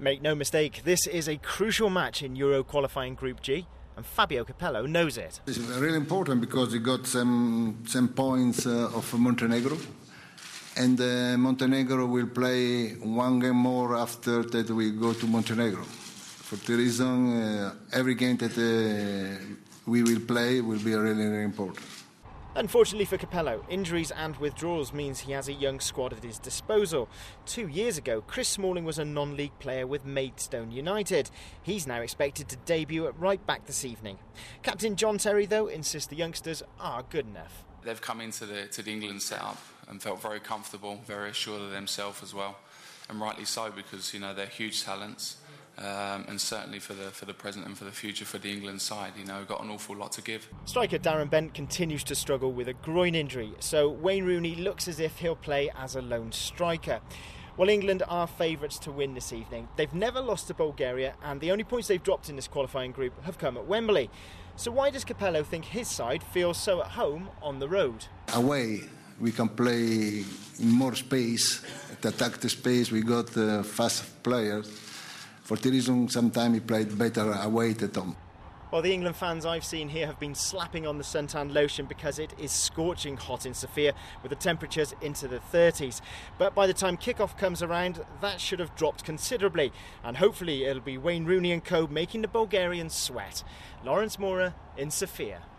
Make no mistake, this is a crucial match in Euro qualifying Group G, and Fabio Capello knows it. It's really important because he got some points of Montenegro, and Montenegro will play one game more after that we go to Montenegro. For the reason, every game that we will play will be really, really important. Unfortunately for Capello, injuries and withdrawals means he has a young squad at his disposal. 2 years ago, Chris Smalling was a non-league player with Maidstone United. He's now expected to debut at right back this evening. Captain John Terry, though, insists the youngsters are good enough. They've come into the England setup and felt very comfortable, very assured of themselves as well, and rightly so, because they're huge talents. And certainly for the present and for the future for the England side, got an awful lot to give. Striker Darren Bent continues to struggle with a groin injury, so Wayne Rooney looks as if he'll play as a lone striker. Well, England are favourites to win this evening. They've never lost to Bulgaria, and the only points they've dropped in this qualifying group have come at Wembley. So why does Capello think his side feels so at home on the road? Away, we can play in more space, to attack the space. We got fast players. For the reason, sometimes he played better away at home. Well, the England fans I've seen here have been slapping on the suntan lotion because it is scorching hot in Sofia with the temperatures into the 30s. But by the time kick-off comes around, that should have dropped considerably. And hopefully it'll be Wayne Rooney and co making the Bulgarians sweat. Lawrence Mora in Sofia.